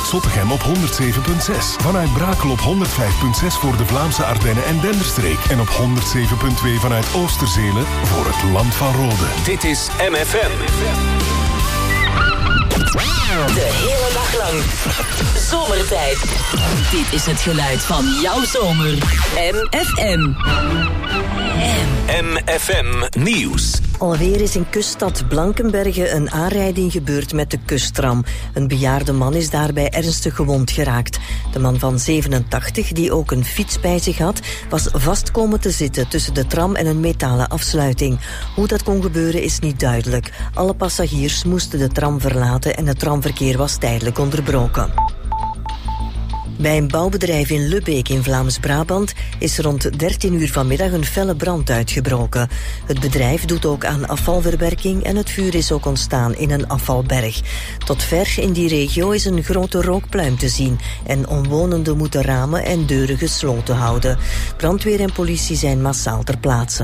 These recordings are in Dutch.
Zottegem op 107.6. Vanuit Brakel op 105.6 voor de Vlaamse Ardennen en Denderstreek. En op 107.2 vanuit Oosterzele voor het Land van Rode. Dit is MFM. De hele dag lang. Zomertijd. Dit is het geluid van jouw zomer. MFM. MFM Nieuws. Alweer is in kuststad Blankenberge een aanrijding gebeurd met de kusttram. Een bejaarde man is daarbij ernstig gewond geraakt. De man van 87, die ook een fiets bij zich had, was vast komen te zitten tussen de tram en een metalen afsluiting. Hoe dat kon gebeuren is niet duidelijk. Alle passagiers moesten de tram verlaten en het tramverkeer was tijdelijk onderbroken. Bij een bouwbedrijf in Lubbeek in Vlaams-Brabant is rond 13 uur vanmiddag een felle brand uitgebroken. Het bedrijf doet ook aan afvalverwerking en het vuur is ook ontstaan in een afvalberg. Tot ver in die regio is een grote rookpluim te zien en omwonenden moeten ramen en deuren gesloten houden. Brandweer en politie zijn massaal ter plaatse.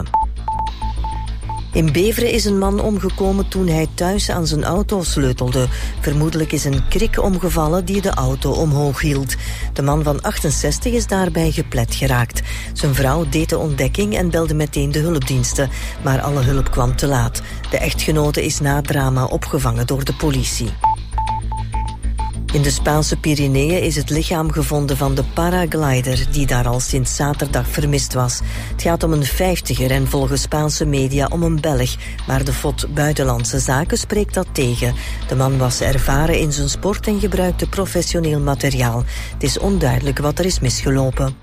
In Beveren is een man omgekomen toen hij thuis aan zijn auto sleutelde. Vermoedelijk is een krik omgevallen die de auto omhoog hield. De man van 68 is daarbij geplet geraakt. Zijn vrouw deed de ontdekking en belde meteen de hulpdiensten. Maar alle hulp kwam te laat. De echtgenote is na het drama opgevangen door de politie. In de Spaanse Pyreneeën is het lichaam gevonden van de paraglider die daar al sinds zaterdag vermist was. Het gaat om een 50er en volgens Spaanse media om een Belg, maar de FOD Buitenlandse Zaken spreekt dat tegen. De man was ervaren in zijn sport en gebruikte professioneel materiaal. Het is onduidelijk wat er is misgelopen.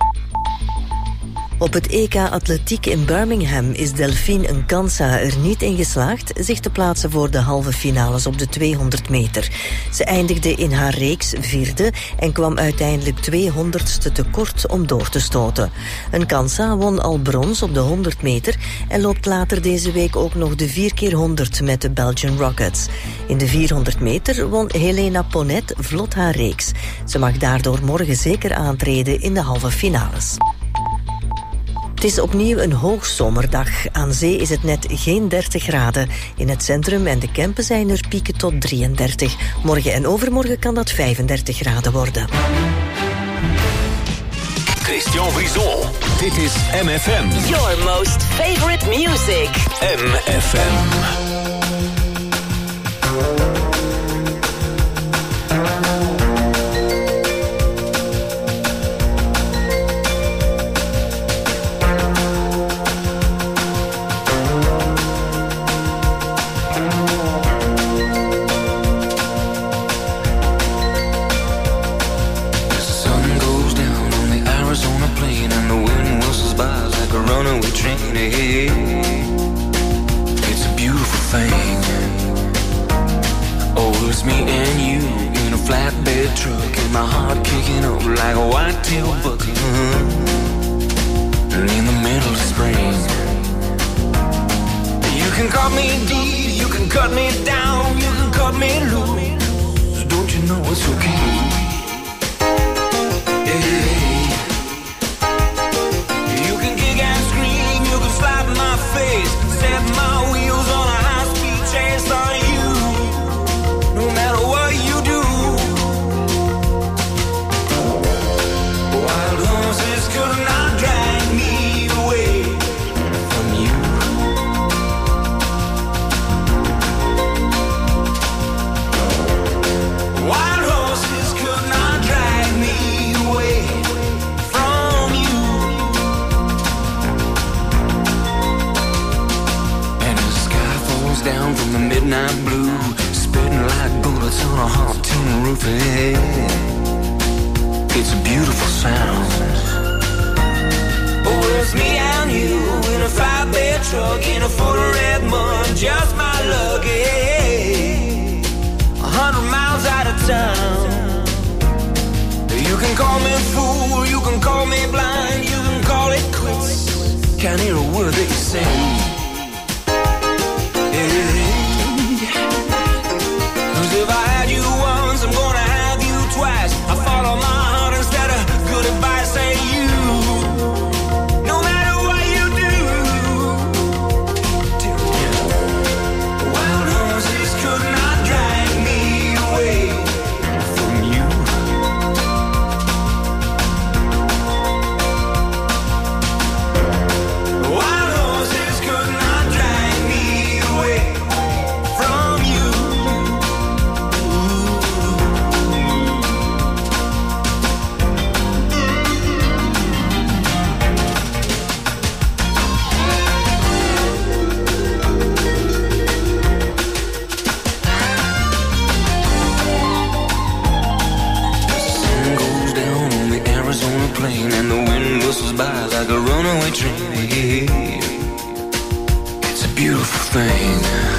Op het EK Atletiek in Birmingham is Delphine Nkansa er niet in geslaagd zich te plaatsen voor de halve finales op de 200 meter. Ze eindigde in haar reeks vierde en kwam uiteindelijk 200ste tekort om door te stoten. Nkansa won al brons op de 100 meter en loopt later deze week ook nog de 4x100 met de Belgian Rockets. In de 400 meter won Helena Ponet vlot haar reeks. Ze mag daardoor morgen zeker aantreden in de halve finales. Het is opnieuw een hoogzomerdag. Aan zee is het net geen 30 graden. In het centrum en de Kempen zijn er pieken tot 33. Morgen en overmorgen kan dat 35 graden worden. Christian Brison. Dit is MFM. Your most favorite music. MFM. It's a beautiful thing. Oh, it's me and you in a flatbed truck, and my heart kicking up like a white-tail buck. And in the middle of spring, you can cut me deep, you can cut me down, you can cut me loose. Don't you know it's okay? Yeah. Slap my face, set my wheels on a high-speed chase on you. No matter what you do, wild horses could not drag me away from you. Wild horses could not drag me away from you. Down from the midnight blue, spitting like bullets on a hot tin roof. Yeah. It's a beautiful sound. Oh, it's me and you in a flatbed truck in a foot of red mud, just my luck. Yeah. 100 miles out of town. You can call me fool, you can call me blind, you can call it quits. Can't hear a word that you say. Cause if I had you once, I'm gonna have you twice. I follow my heart instead of good advice. Say you, no matter what you do, wild horses could not drag me away from you. rain and the wind whistles by like a runaway train. It's a beautiful thing.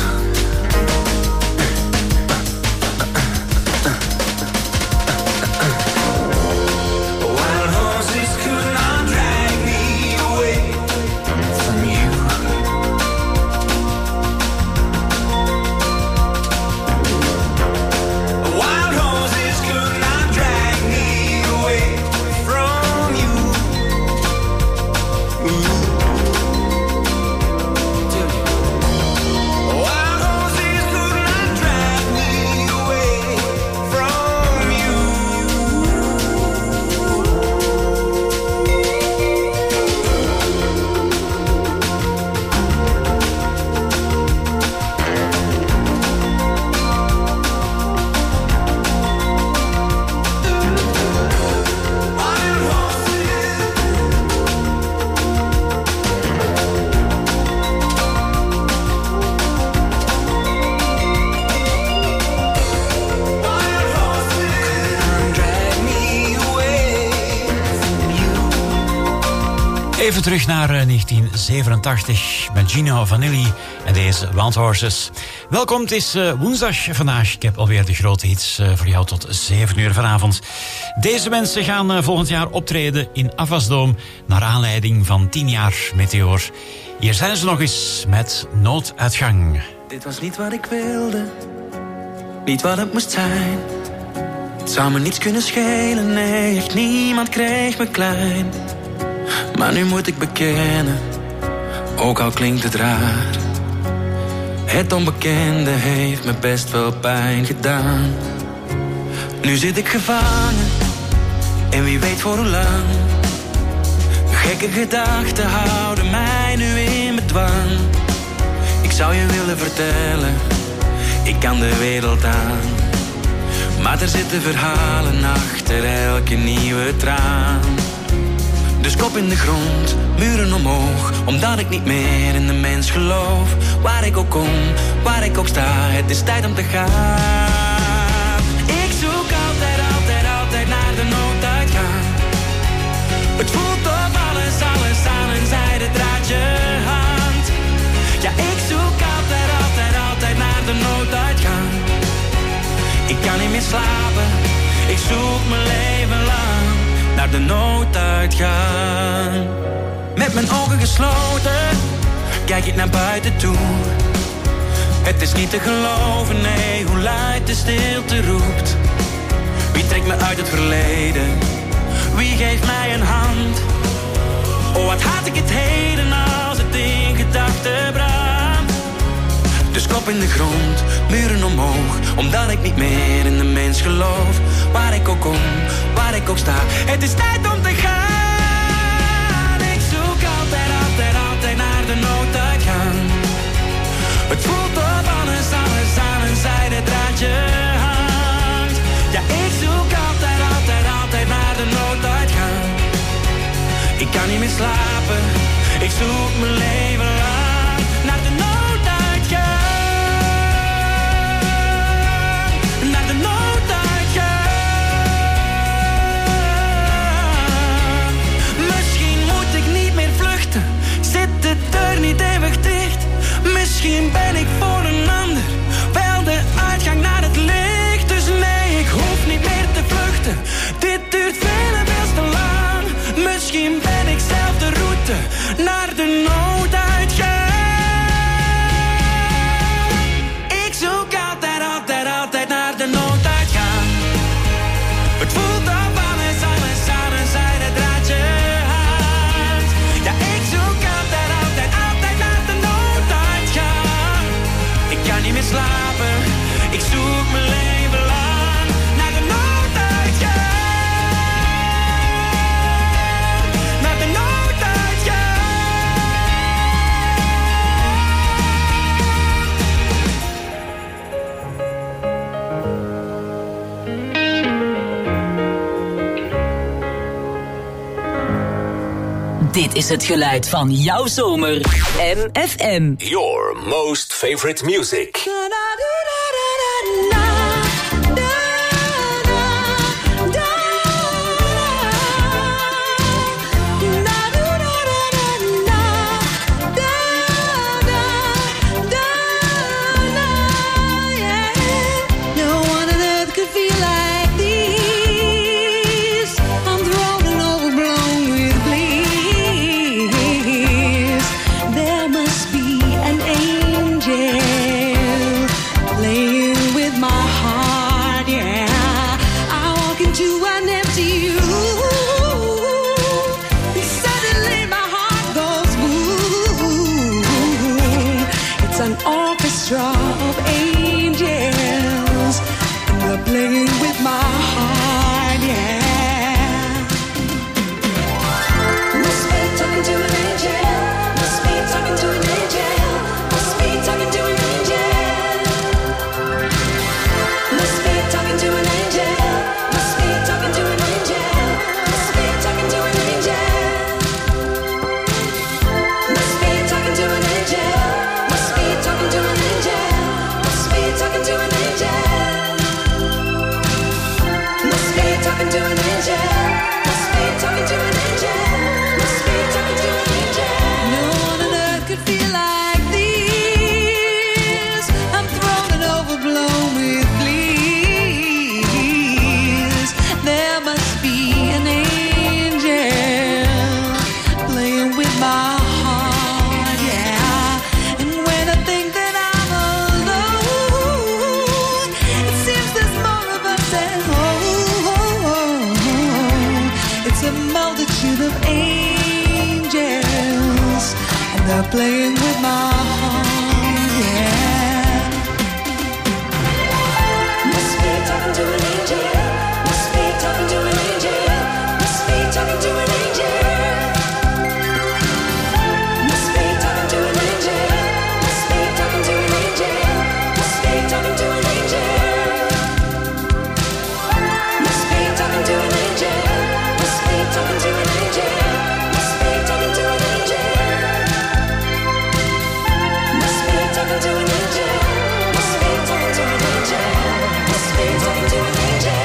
Even terug naar 1987 met Gino Vanelli en deze Wild Horses. Welkom, het is woensdag vandaag. Ik heb alweer de grote hits voor jou tot 7 uur vanavond. Deze mensen gaan volgend jaar optreden in Avasdome naar aanleiding van 10 jaar Meteor. Hier zijn ze nog eens met Nooduitgang. Dit was niet wat ik wilde, niet wat het moest zijn. Het zou me niets kunnen schelen, nee, echt niemand kreeg me klein. Maar nu moet ik bekennen, ook al klinkt het raar. Het onbekende heeft me best wel pijn gedaan. Nu zit ik gevangen, en wie weet voor hoe lang. Gekke gedachten houden mij nu in bedwang. Ik zou je willen vertellen, ik kan de wereld aan. Maar er zitten verhalen achter elke nieuwe traan. Dus kop in de grond, muren omhoog, omdat ik niet meer in de mens geloof. Waar ik ook kom, waar ik ook sta, het is tijd om te gaan. Ik zoek altijd, altijd, altijd naar de nooduitgang. Het voelt of alles, alles aan een zijden draadje hangt. Ja, ik zoek altijd, altijd, altijd naar de nooduitgang. Ik kan niet meer slapen, ik zoek mijn leven lang naar de nooduitgang. Met mijn ogen gesloten kijk ik naar buiten toe. Het is niet te geloven, nee, hoe luid de stilte roept. Wie trekt me uit het verleden? Wie geeft mij een hand? Oh, wat haat ik het heden als het in gedachten brandt. Dus kop in de grond, muren omhoog, omdat ik niet meer in de mens geloof. Waar ik ook kom, waar ik ook sta, het is tijd om te gaan. Ik zoek altijd, altijd, altijd naar de nooduitgang. Het voelt of alles, alles aan een zijden draadje hangt. Ja, ik zoek altijd, altijd, altijd naar de nooduitgang. Ik kan niet meer slapen, ik zoek mijn leven lang naar de nooduitgang. Naar de nooduitgang. Misschien moet ik niet meer vluchten, zit de deur niet eeuwig dicht. Misschien ben ik voor een ander wel de uitgang naar het licht. Dus nee, ik hoef niet meer te vluchten, dit duurt veel en veel te lang. Misschien ben ik zelf de route naar de nooduitgang. Ik zoek altijd, altijd, altijd naar de nooduitgang. Het voelt op alles, alles aan een zijden draadje hangt. Ja, ik zoek altijd, altijd, altijd naar de nooduitgang. Ik kan niet meer slapen, ik zoek mijn leven lang naar de nooduitgang. Naar de nooduitgang. Dit is het geluid van jouw zomer. MFM. Your most favorite music. playing with my heart, yeah. Must be talking to an angel. Must be talking to an angel. Must be talking to an angel. Must be talking to an angel. Must be talking to an angel. Must be talking to an angel. Must be talking to an angel. Must be talking to an angel. Must be talking to an angel. Must be talking to an angel. Must be talking to an angel. Must be talking to an angel. No one on earth could feel like this. I'm thrown and overblown with bliss. There must be an angel playing with my heart, yeah. And when I think that I'm alone, it seems there's more of us at home. It's a multitude of angels, and they're playing with my heart, yeah. Must be talking to an angel. Must be talking to an angel. Must be talking to an angel. Must be talking to an angel. Must be talking to an angel. Must be talking to an angel. Must be talking to an angel. Must be talking to an angel. Must be talking to an angel. Must be talking to an angel. Must be talking to an angel. Must be talking to an angel.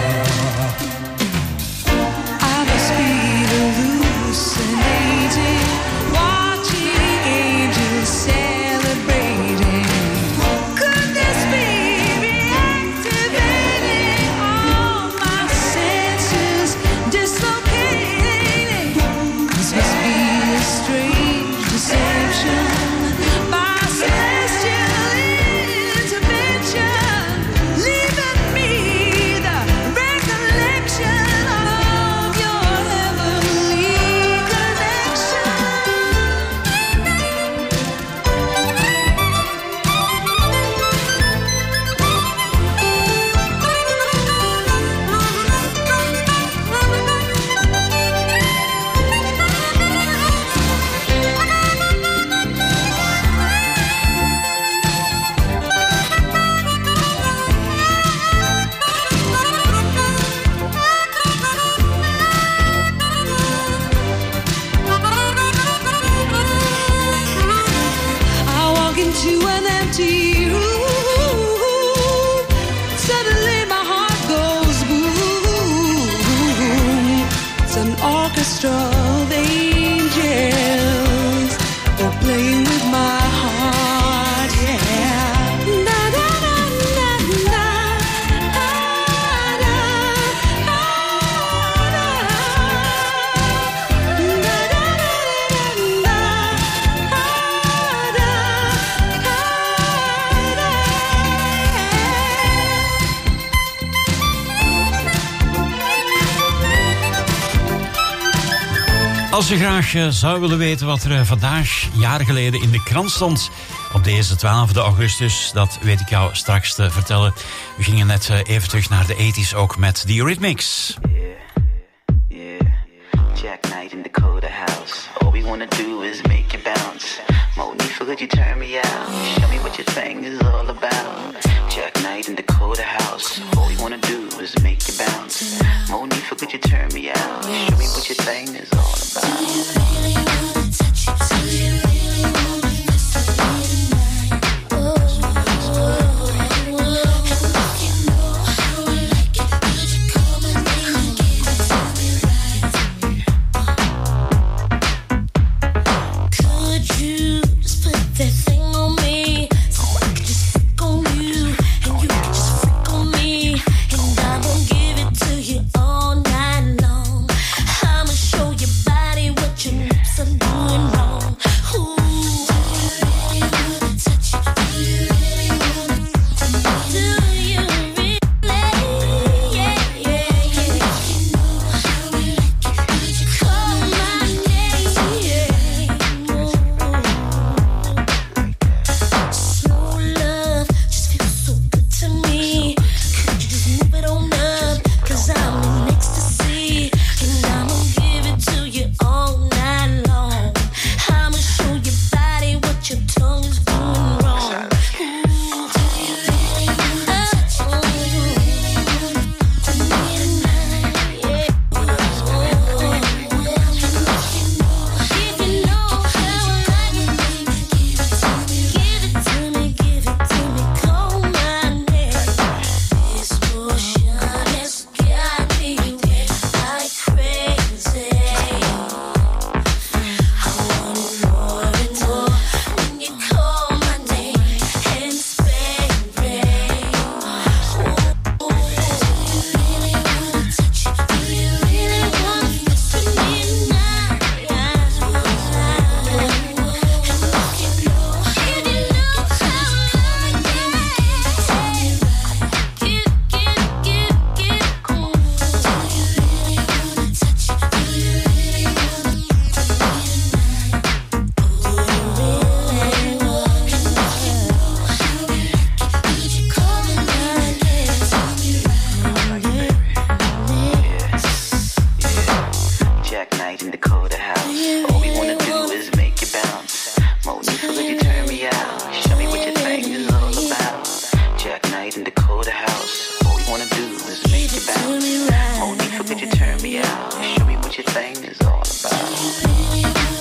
I must be hallucinating, watching angels celebrating. Could this be reactivating all my senses, dislocating? This must be a strange deception, my celestial intervention, leaving me the recollection of your heavenly connection. I walk into an empty room. Suddenly my heart goes boom. It's an orchestra of angels. They're playing with my heart, yeah. Na na na na na. Ah, na, ah, na. Na na na na na. Als je graag zou willen weten wat er vandaag, jaren geleden, in de krant stond op deze 12 augustus, dat weet ik jou straks te vertellen. We gingen net even terug naar de 80s ook met The Eurythmics. Yeah, Jack Knight in Dakota House. All we wanna do is make you bounce. Monifa, could you turn me out? Show me what your thing is all about. Jack Knight in Dakota House. All we wanna do is make you bounce. Monifa, could you turn me out? Show me what your thing is all about. Do you really wanna touch it? Do you really wanna mess with me tonight? Oh, and if you know how I like it, could you come and give it to me right? Could you just put that thing on me so I could just freak on you and you could just freak on me, and I won't give it to you all night long. I'ma show your body what your lips are doing wrong. Ooh. me out. Show me what your thing is all about.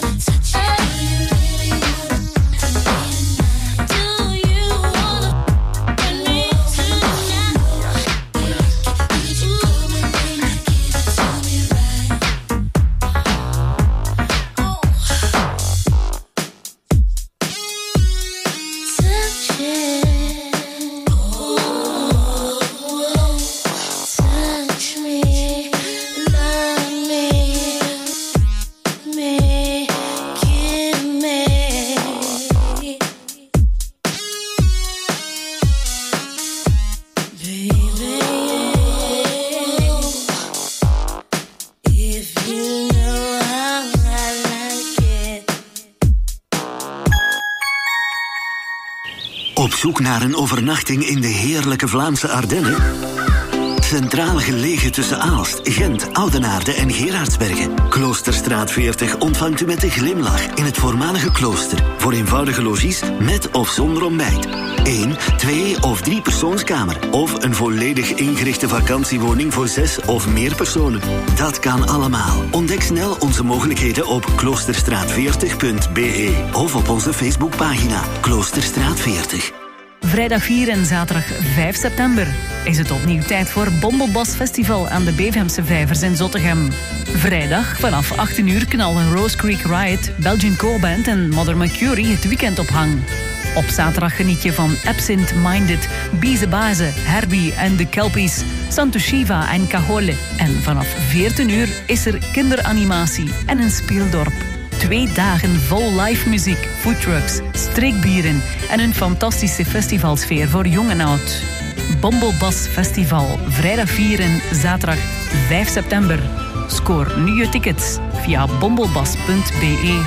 Op zoek naar een overnachting in de heerlijke Vlaamse Ardennen? Centraal gelegen tussen Aalst, Gent, Oudenaarde en Gerardsbergen. Kloosterstraat 40 ontvangt u met een glimlach in het voormalige klooster. Voor eenvoudige logies met of zonder ontbijt. 1, 2 of 3 persoonskamer. Of een volledig ingerichte vakantiewoning voor 6 of meer personen. Dat kan allemaal. Ontdek snel onze mogelijkheden op kloosterstraat40.be of op onze Facebookpagina Kloosterstraat 40. Vrijdag 4 en zaterdag 5 september is het opnieuw tijd voor Bombelbas Festival aan de Bevemse Vijvers in Zottegem. Vrijdag vanaf 18 uur knallen Rose Creek Riot, Belgian Core Band en Mother Mercury het weekend op hang. Op zaterdag geniet je van Absent Minded, Bize Baze, Herbie en de Kelpies, Santo Shiva en Cajole. En vanaf 14 uur is er kinderanimatie en een speeldorp. 2 dagen vol live muziek, foodtrucks, streekbieren en een fantastische festivalsfeer voor jong en oud. Bombelbas Festival, vrijdag 4 en zaterdag 5 september. Scoor nu je tickets via bombelbas.be.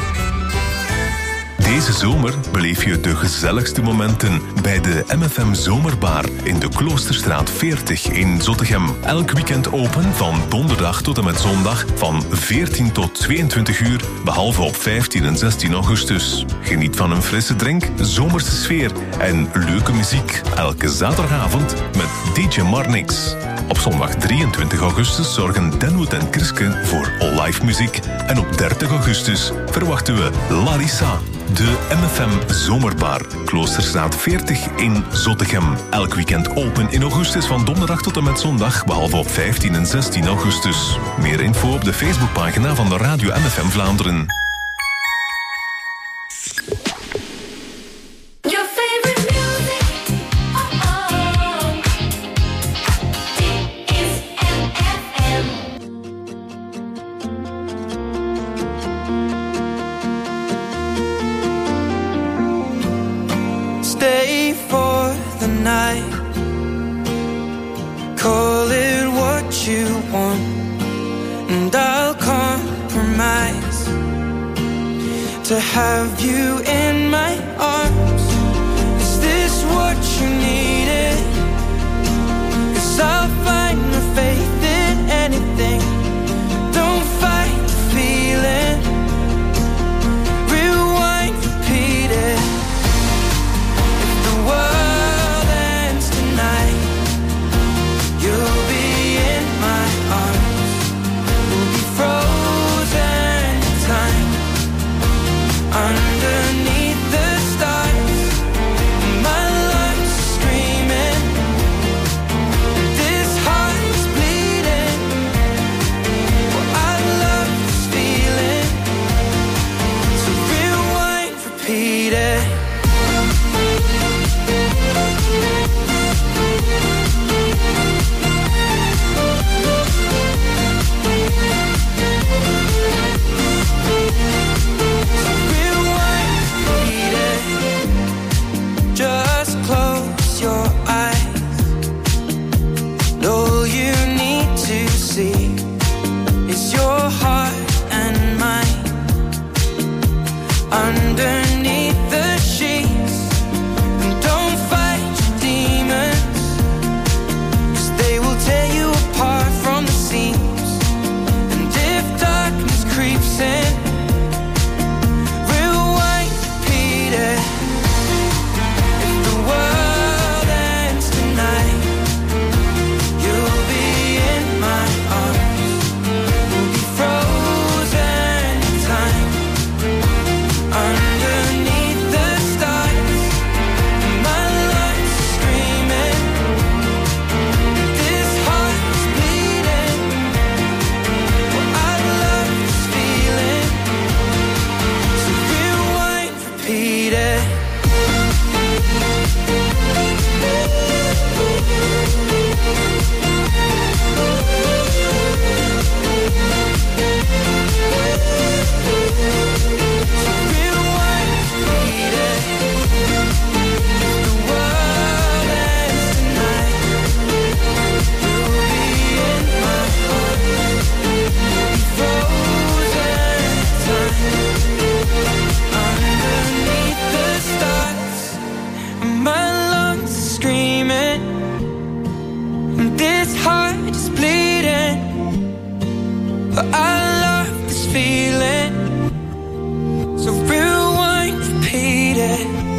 Deze zomer beleef je de gezelligste momenten bij de MFM Zomerbar in de Kloosterstraat 40 in Zottegem. Elk weekend open van donderdag tot en met zondag van 14 tot 22 uur, behalve op 15 en 16 augustus. Geniet van een frisse drink, zomerse sfeer en leuke muziek. Elke zaterdagavond met DJ Marnix. Op zondag 23 augustus zorgen Denwood en Kriske voor live muziek. En op 30 augustus verwachten we Larissa. De MFM Zomerbar, Kloosterstraat 40 in Zottegem. Elk weekend open in augustus van donderdag tot en met zondag, behalve op 15 en 16 augustus. Meer info op de Facebookpagina van de Radio MFM Vlaanderen. Stay for the night. Call it what you want, and I'll compromise to have you in my arms. Is this what you needed? 'Cause I'll find the faith in anything. Don't fight the feeling. Rewind, repeat it. World ends tonight. You'll be in my arms. We'll be frozen in time underneath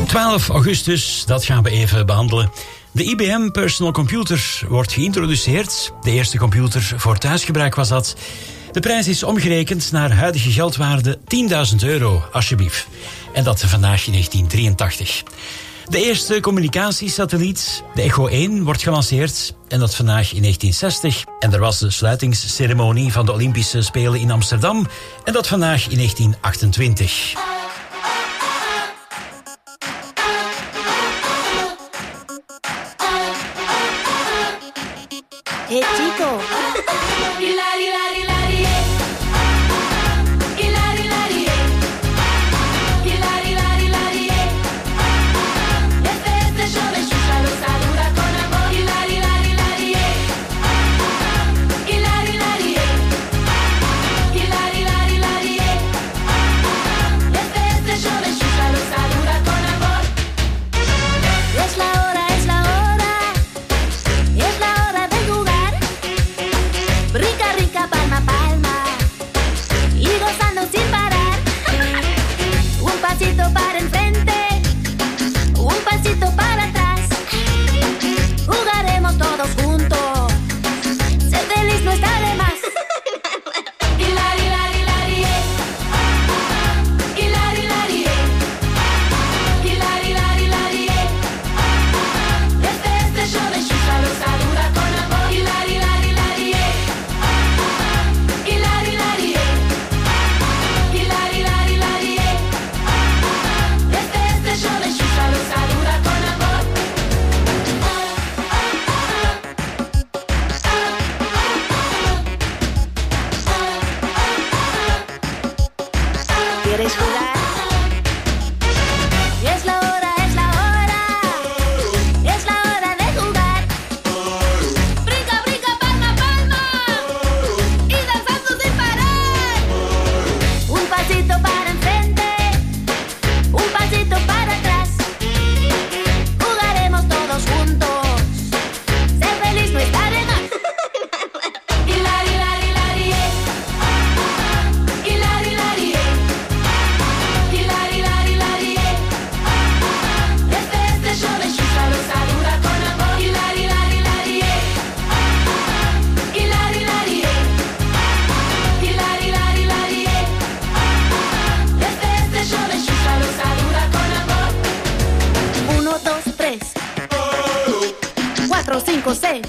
12 augustus, dat gaan we even behandelen. De IBM Personal Computer wordt geïntroduceerd. De eerste computer voor thuisgebruik was dat. De prijs is omgerekend naar huidige geldwaarde €10.000, alsjeblieft. En dat vandaag in 1983. De eerste communicatiesatelliet, de Echo 1, wordt gelanceerd. En dat vandaag in 1960. En er was de sluitingsceremonie van de Olympische Spelen in Amsterdam. En dat vandaag in 1928. Hey chico. Hilari, hilari, hilari, hilari, hilari, hilari, hilari, hilari. Este show de Xuxa lo saluda con amor. Hilari, hilari, hilari, hilari, hilari, hilari, hilari, hilari. Este show de Xuxa lo saluda con amor. Es la hora, es la hora, es la hora de jugar. Rica, rica, palma, palma, y gozando sin parar. Un pasito para enfrente, un pasito para atrás. Jugaremos todos juntos, ser feliz no está de más. Hilari, hilari, hilari, hilari, hilari, hilari, hilari, hilari. Este show de Xuxa lo saluda con amor. Hilari, hilari, hilari, hilari, hilari, hilari, hilari, hilari. Este show de Xuxa lo saluda con amor. ¿Quieres jugar? Y es la hora, es la hora, es la hora de jugar. Brinca, brinca, palma, palma, y danzando sin parar. Un pasito para enfrente, un pasito para atrás. Jugaremos todos juntos, ser feliz no está de más. Hilari, hilari, hilari, hilari, hilari, hilari, hilari, hilari. Este show de Xuxa lo saluda con amor. Hilari, hilari, hilari, hilari, hilari, hilari, hilari, hilari. Este show de Xuxa lo saluda con amor. 1, 2, 3, 4, 5, 6.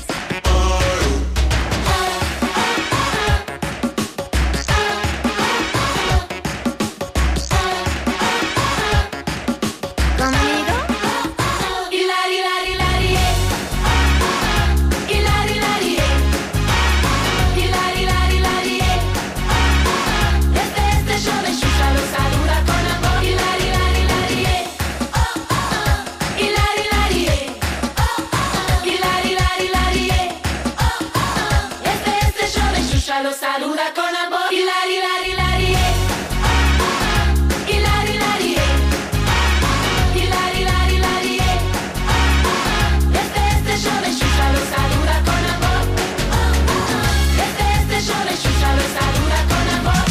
¿Conmigo? Hilari, hilari, hilari, hilari, hilari, hilari, hilari, hilari. Este show de Xuxa lo saluda con amor. Hilari, hilari, hilari, hilari, hilari, hilari, hilari, hilari. Este show de Xuxa lo saluda con amor. Hilari, hilari, hilari, hilari, hilari, hilari, hilari, hilari. Este show de Xuxa lo saluda con amor. Este show de Xuxa lo saluda con amor.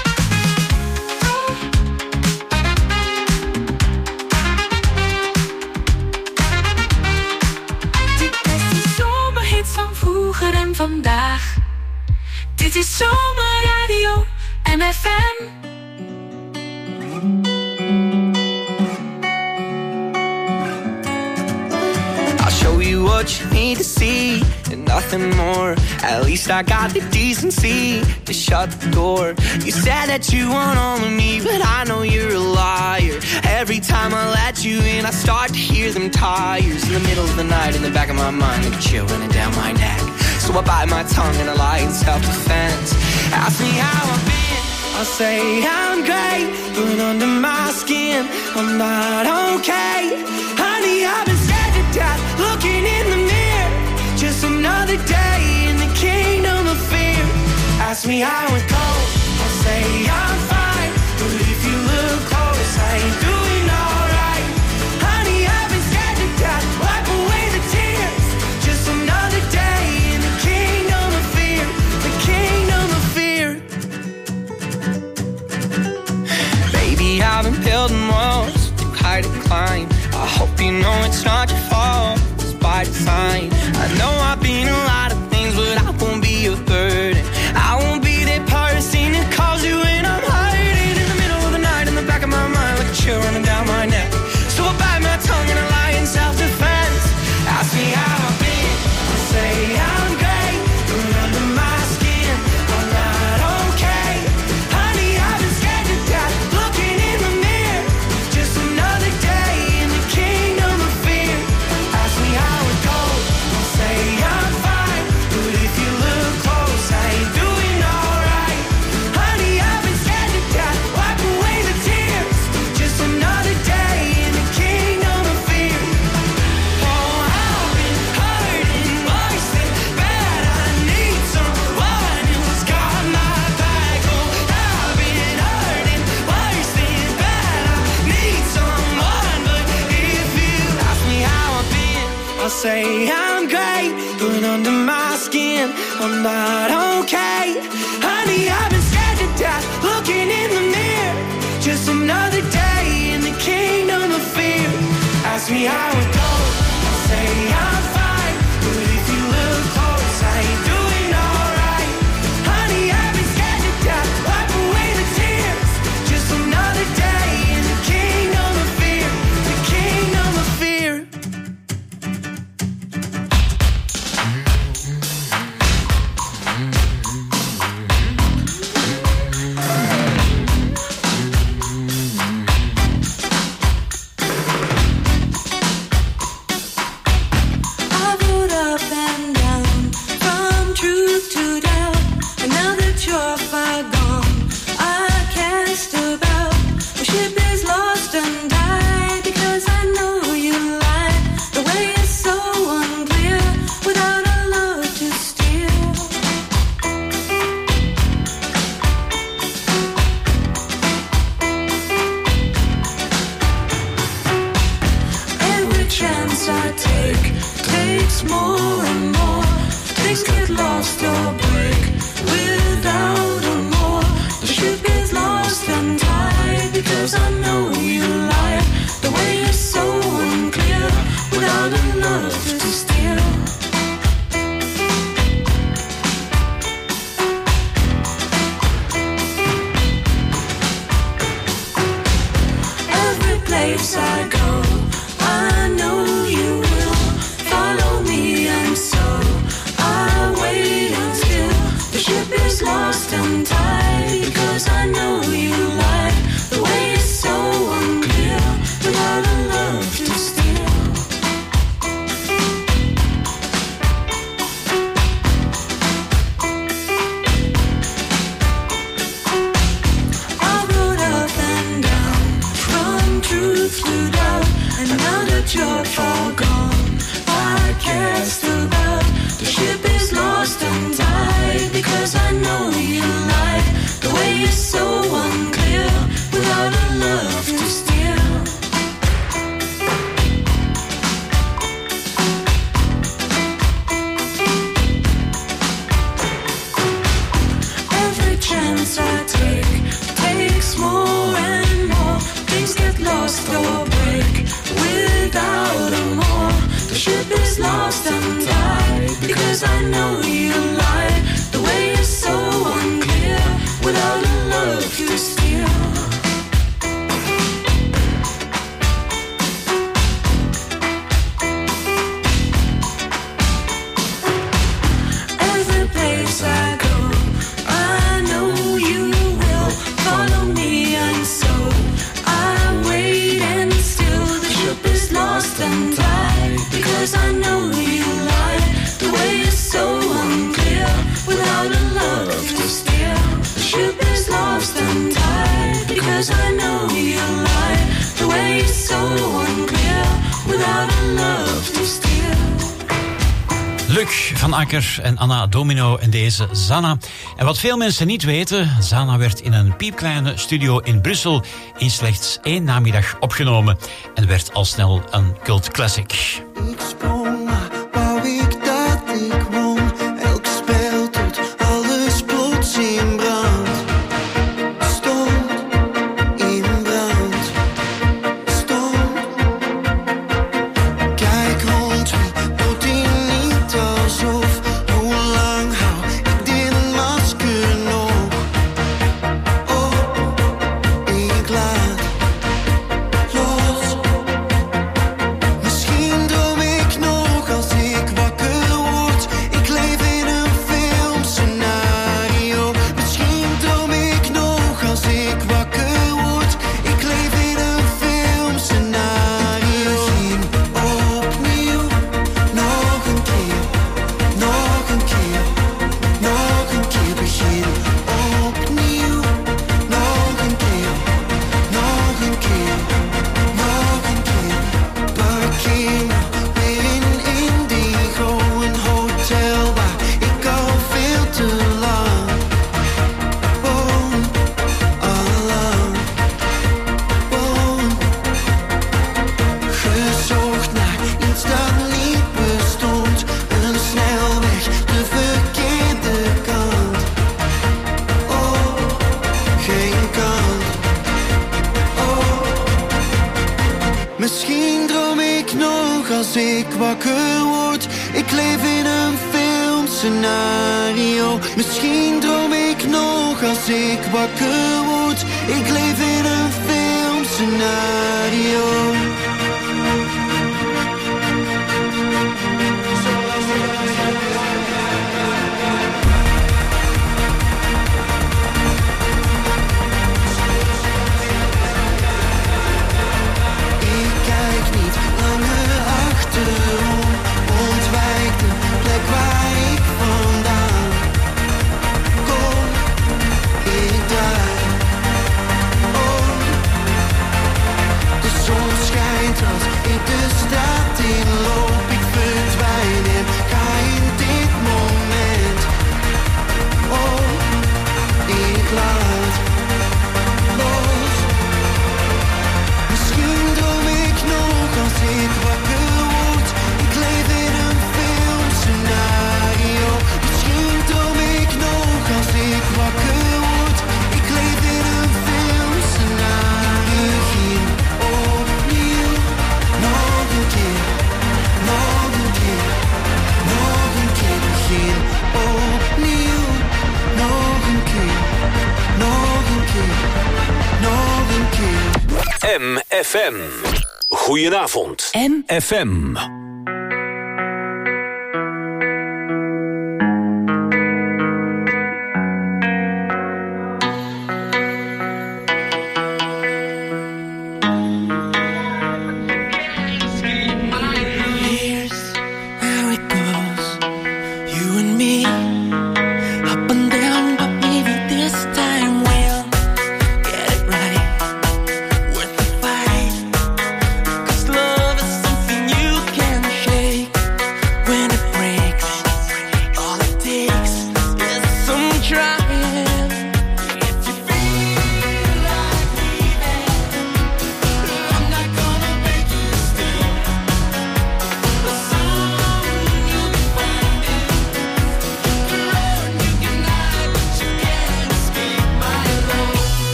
Dit is de zomerhit van vroeger en vandaag. Dit is Zomerradio MFM. I'll show you what you need to see and nothing more. At least I got the decency to shut the door. You said that you want all of me, but I know you're a liar. Every time I let you in, I start to hear them tires. In the middle of the night, in the back of my mind, like a chill running down my neck. So I bite my tongue and I lie in self-defense. Ask me how I've been, I'll say I'm great, but under my skin, I'm not okay. Honey, I've been scared to death, looking in the mirror. Just another day in the kingdom of fear. Ask me how it goes, I'll say I'm fine, but if you look close, I ain't doing alright. Honey, I've been scared to death, wipe away the tears. Just another day in the kingdom of fear, the kingdom of fear. Baby, I've been building walls too high to climb. fine. I know I've been a lot of things, but I won't be a burden. I won't be that person that calls you when I'm hiding in the middle of the night in the back of my mind like a chill running down my neck. So I bite my tongue and I lie in self-defense. Ask me how I've been, I say I'm great, but under my skin I'm not okay. Honey, I've been scared to death, looking in the mirror. Just another day in the kingdom of fear. Ask me how it goes, I'll say I'm fine, but if you look close, I ain't doing alright. Honey, I've been scared to death, wipe away the tears. Just another day in the kingdom of fear. Oh, I've been hurting, worse than bad. I need someone who's got my back. Oh, I've been hurting, worse than bad. I need someone, but if you ask me how I've been, I'll say I'm great, but under my skin I'm not okay. Honey, I've been scared to death, looking in the mirror. Just another day in the kingdom of fear. Ask me how it goes, I'll say I'm fine, but if you look close, I ain't doing alright. Honey, I've been scared to death, wipe away the tears. Just another day in the kingdom of fear. The kingdom of fear. I rode up and down, from truth to doubt. And now that you're far gone, I cast about. The ship is lost and died because I know you lied. The way is so unclear without a love to steal. Every chance I take takes more and more. Things get lost or break without a more. The ship is lost and tied because I know you lied. The way is so unclear without a love to steal. Every place I go, I know you will follow me, and so I wait until the ship is lost and tied because I know you lied. The way is so unclear without a love to steal. I rode up and down, from truth to doubt. And now that you're far gone, I cast about. The ship is lost and tied because I know you lied. The way is so unclear without a love to steal. Every chance I take takes more and more. Things get lost or break without a more. The ship is lost and tied because I know you lied. The way is so unclear without a love to steal. Every place I go, I know you will follow me, and so I wait and still the ship is lost and tied because I know you lied. The way is so unclear without a love to steal. The ship is lost and tied because I know you lied. The way is so unclear without a love to steal. Luc van Akker en Anna Domino en deze Zanna. En wat veel mensen niet weten, Zanna werd in een piepkleine studio in Brussel in slechts 1 namiddag opgenomen en werd al snel een cult classic. Ik sprong, wou ik dat ik won. Elk spel tot alles plots in brand. Stond in brand. Stond. Kijk rond, wie doet als ik wakker word. Ik leef in een filmscenario. Misschien droom ik nog als ik wakker word. Ik leef in een filmscenario. Ontwijk de plek waar ik vandaan kom. Ik draai om. De zon schijnt als ik de straat inloop. Ik verdwijn en ga in dit moment. Oh, ik laat los. Misschien droom ik nog als ik wakker word. Ik leef in een filmscenario. Misschien droom ik nog als ik wakker word. Ik leef in een filmscenario. Begin opnieuw. Nog een keer. Nog een keer. Nog een keer. Begin opnieuw. Nog een keer. Nog een keer. Nog een keer. MFM. Goedenavond. MFM.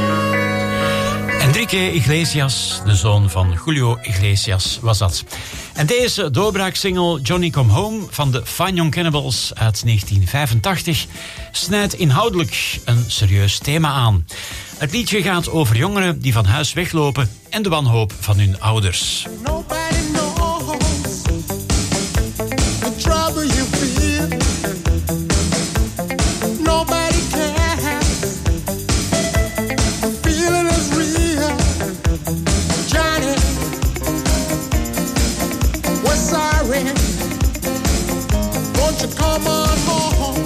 Enrique Iglesias, de zoon van Julio Iglesias, was dat. En deze doorbraaksingle Johnny Come Home van de Fine Young Cannibals uit 1985 snijdt inhoudelijk een serieus thema aan. Het liedje gaat over jongeren die van huis weglopen en de wanhoop van hun ouders. Nobody knows the trouble you feel. Nobody cares. The feeling is real. Johnny, we're sorry. Won't you come on home?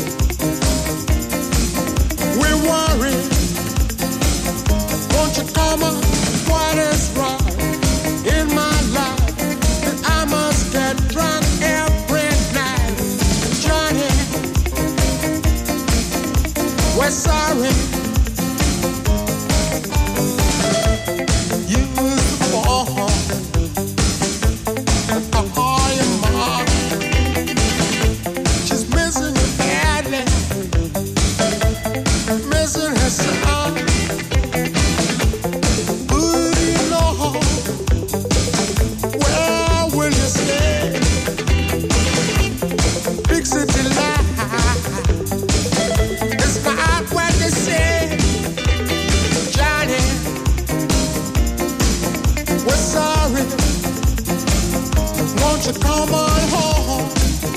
We're worried. Won't you come on? What is wrong in my life that I must get drunk every night? Johnny, we're sorry. You used to fall and all your mom. She's missing you badly, missing her son. Won't you come on home?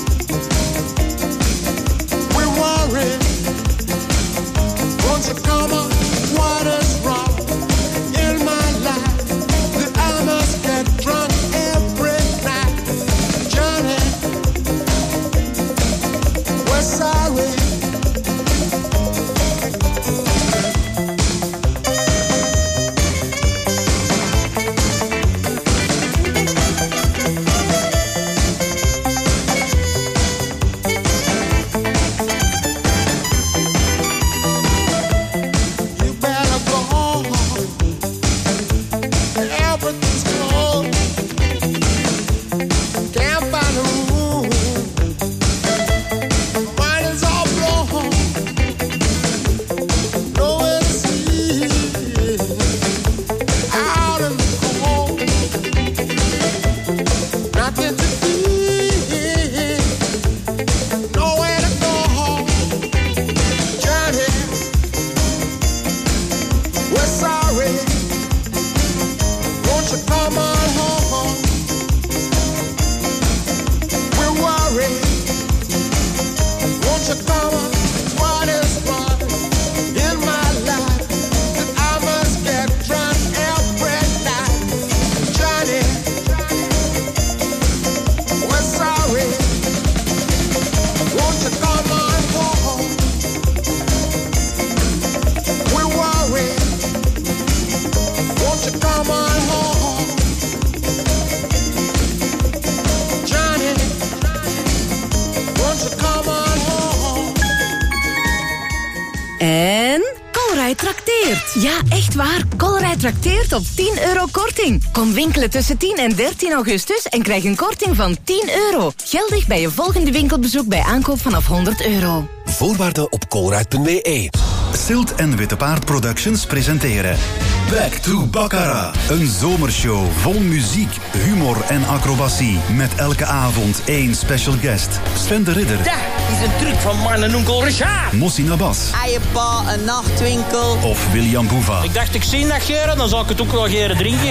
We're worried. Won't you come on? What is wrong in my life that I must get drunk every night? Johnny, we're sorry. Ja, echt waar. Colruyt trakteert op €10 korting. Kom winkelen tussen 10 en 13 augustus en krijg een korting van €10. Geldig bij je volgende winkelbezoek bij aankoop vanaf €100. Voorwaarden op colruyt.be. Silt en Witte Paard Productions presenteren Back to Baccarat. Een zomershow vol muziek, humor en acrobatie. Met elke avond één special guest. Sven de Ridder. Dat is een truc van mijn onkel Richard. Mossi Nabas. Eiepa, een nachtwinkel. Of William Boeva. Ik dacht, ik zie dat geren, dan zal ik het ook wel geren drinken.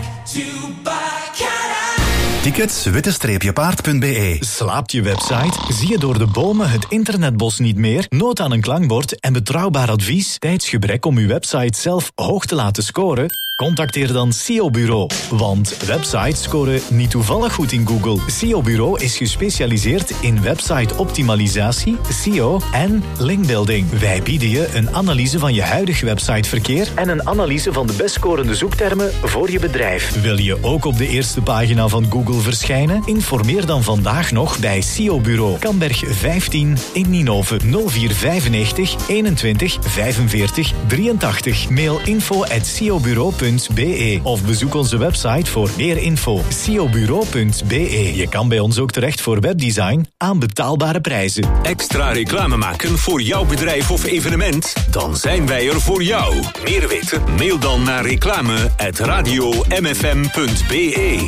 Tickets witte-paard.be. Slaapt je website? Zie je door de bomen het internetbos niet meer? Nood aan een klankbord en betrouwbaar advies? Tijdsgebrek om uw website zelf hoog te laten scoren? Contacteer dan SEO Bureau. Want websites scoren niet toevallig goed in Google. SEO Bureau is gespecialiseerd in website optimalisatie, SEO en linkbuilding. Wij bieden je een analyse van je huidig websiteverkeer en een analyse van de best scorende zoektermen voor je bedrijf. Wil je ook op de eerste pagina van Google verschijnen? Informeer dan vandaag nog bij SEO Bureau. Kamberg 15 in Ninove 0495 21 45 83. Mail info@seobureau.be. siobureau.be of bezoek onze website voor meer info. siobureau.be. Je kan bij ons ook terecht voor webdesign aan betaalbare prijzen. Extra reclame maken voor jouw bedrijf of evenement? Dan zijn wij er voor jou. Meer weten? Mail dan naar reclame@radiomfm.be.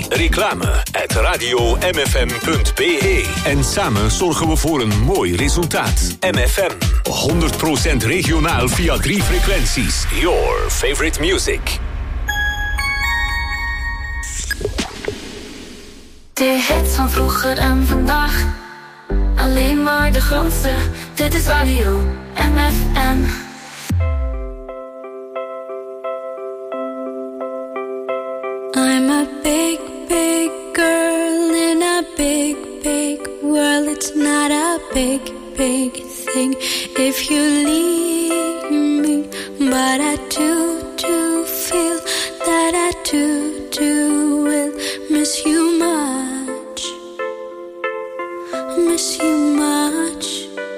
Reclame@radiomfm.be. En samen zorgen we voor een mooi resultaat. MFM. 100% regionaal via 3 frequenties. Your favorite music. De hits van vroeger en vandaag. Alleen maar de grootste. Dit is Radio MFM. I'm a big, big girl in a big, big world. It's not a big, big thing if you leave me. But I do feel that I do will miss you much. Miss you much.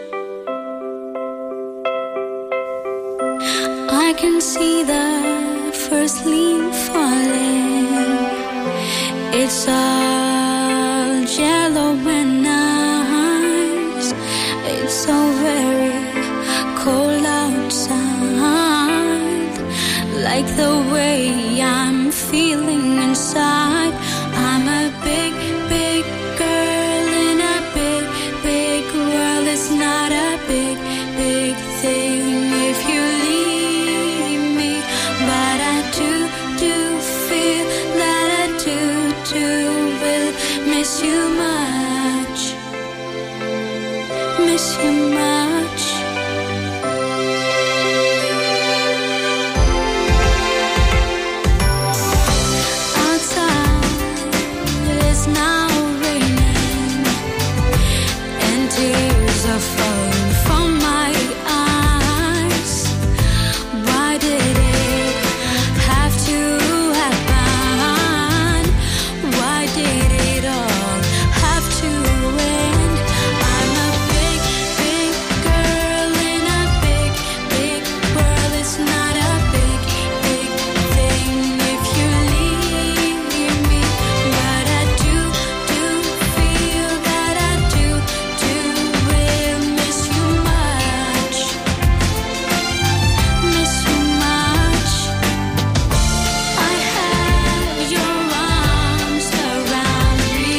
I can see the first leaf falling. It's all yellow and nice. It's so very cold outside. Like the way I'm feeling inside. I'm a big, big girl in a big, big world. It's not a big, big thing if you leave me. But I do feel that I do will miss you much. Miss you much. Outside it's now raining and tears are falling from my eyes. Why did it have to happen? Why did it all have to end? I'm a big, big girl in a big, big world. It's not a big, big thing if you leave me. But I do feel that I do will miss you much. Miss you much. I have your arms around me,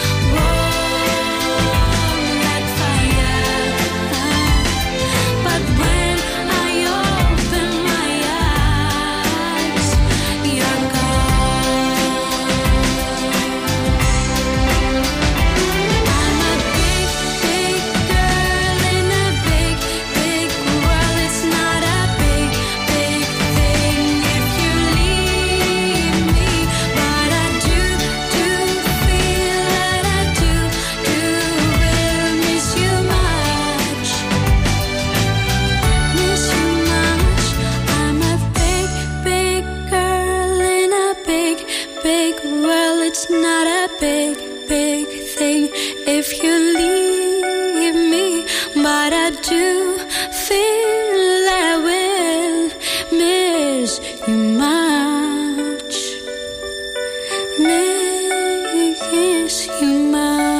warm like fire. But when I open my eyes, you're gone. I'm a big, big girl in a big, big world. It's not a big, big thing if you leave me. But I do feel that I do will miss you much. Miss you much. I'm a big, big girl in a big, big world. It's not a big, big thing if you leave me. But I do feel I will miss you much. Miss you much.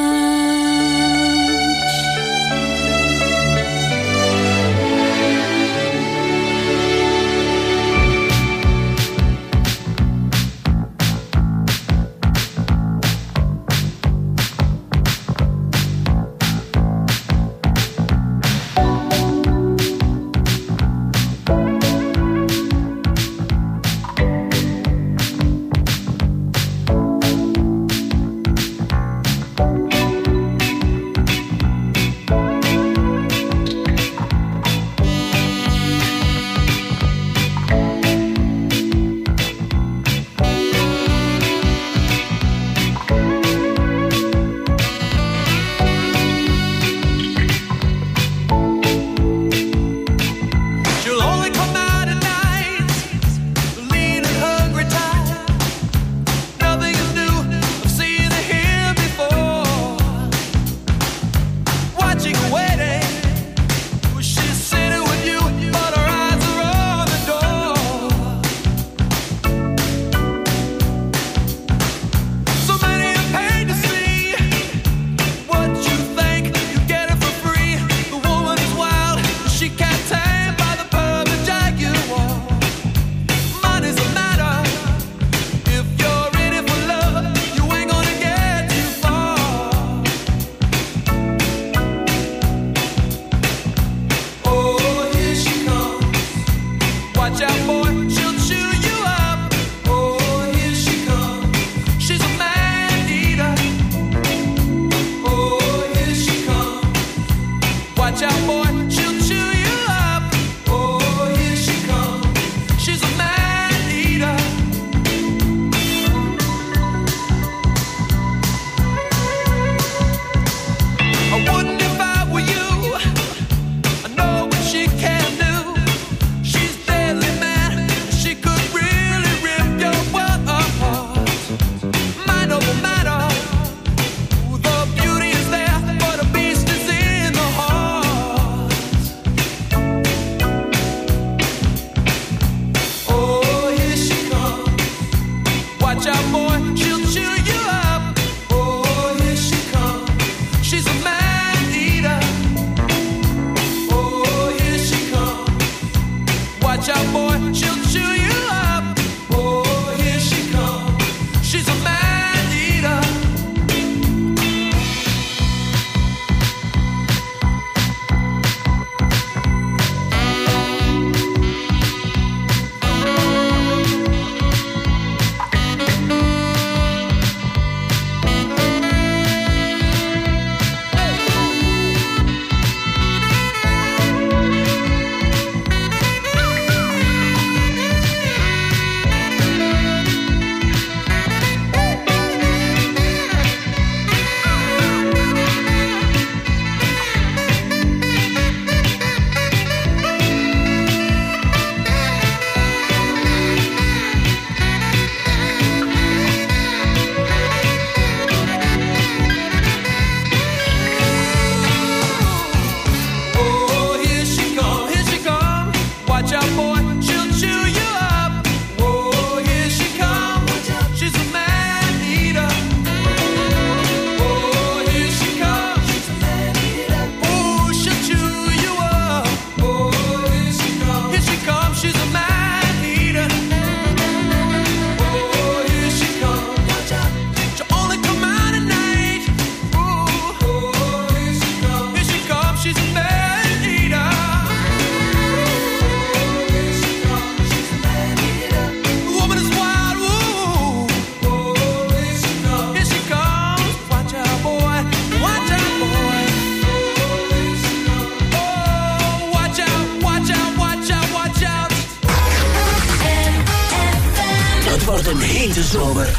hete zomer.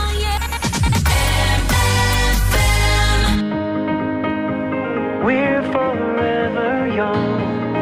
We're forever young.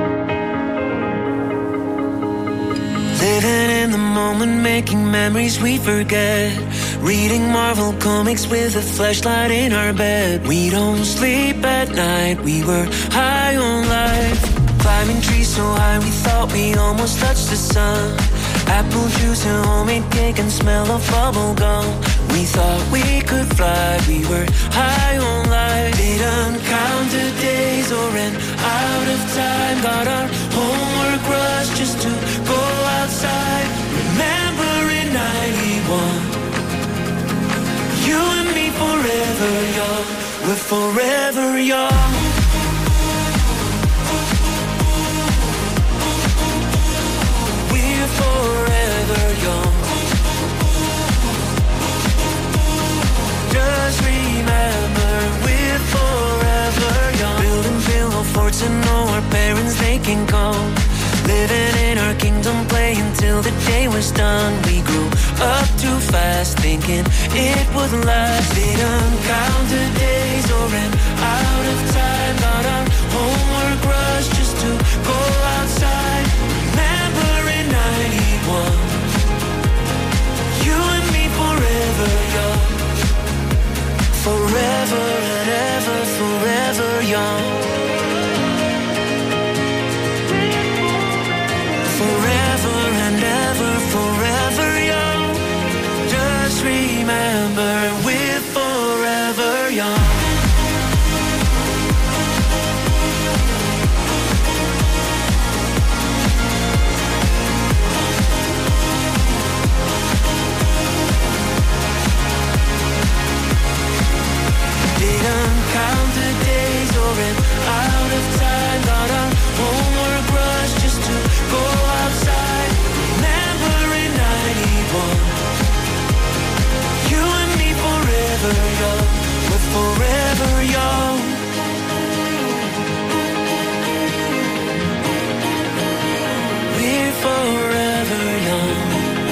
Living in the moment, making memories we forget. Reading Marvel comics with a flashlight in our bed. We don't sleep at night, we were high on life. Climbing trees so high we thought we almost touched the sun. Apple juice and homemade cake and smell of bubble gum. We thought we could fly, we were high on life. Didn't count the days or ran out of time. Got our homework rush just to go outside. Remember in 91, you and me forever young. We're forever young. We're forever young. Just remember, we're forever young. Building pillow forts and know our parents, they can come. Living in our kingdom, playing till the day was done. We grew up too fast, thinking it would last. Didn't count the days or ran out of time. Got our homework rush just to go outside. Remember in 91, you and me forever young. Forever and ever, forever young. Forever and ever, forever young. Just remember, we're forever young. Didn't count the days or ran out of time. Got our homework rush just to go outside. Remember in 91, you and me forever young. We're forever young. We're forever young.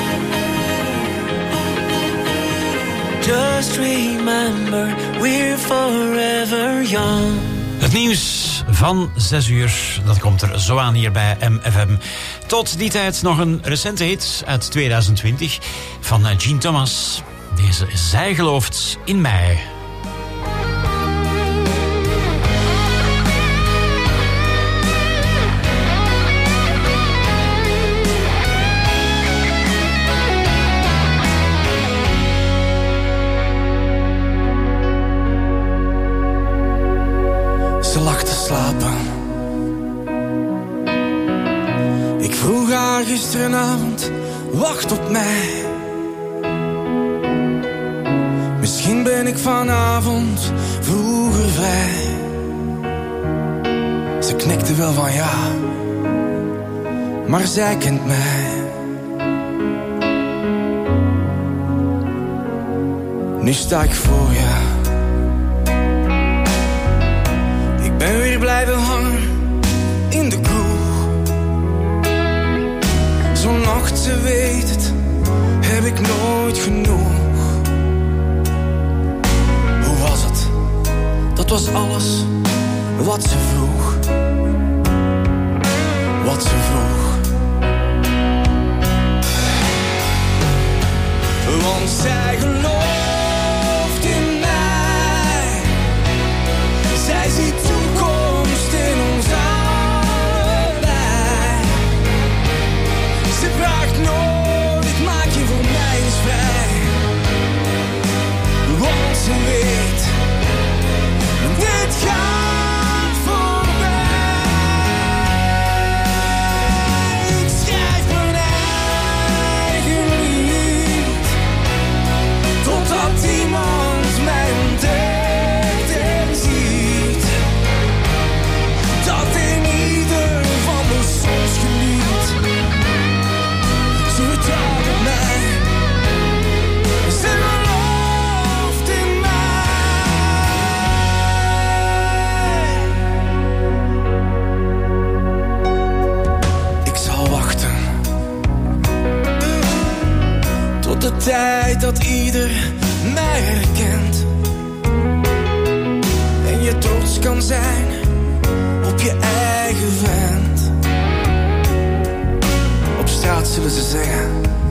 Just remember, we're forever young. Het nieuws van 6 uur, dat komt er zo aan hier bij MFM. Tot die tijd nog een recente hit uit 2020 van Gene Thomas. Deze Zij gelooft in mij. Ze lag te slapen. Ik vroeg haar gisteravond, wacht op mij. Misschien ben ik vanavond vroeger vrij. Ze knikte wel van ja, maar zij kent mij. Nu sta ik voor je. Ik ben weer blijven hangen in de kroeg. Zo'n nacht, ze weet het, heb ik nooit genoeg. Hoe was het? Dat was alles wat ze vroeg. Wat ze vroeg. Want zij gelooft in mij. Zij ziet toekomst in ons allebei. Ze vraagt nooit, maak je voor mij eens vrij. Want ze weet, dit gaat voorbij. Ik schrijf mijn eigen lied tot trots kan zijn op je eigen vent. Op straat zullen ze zeggen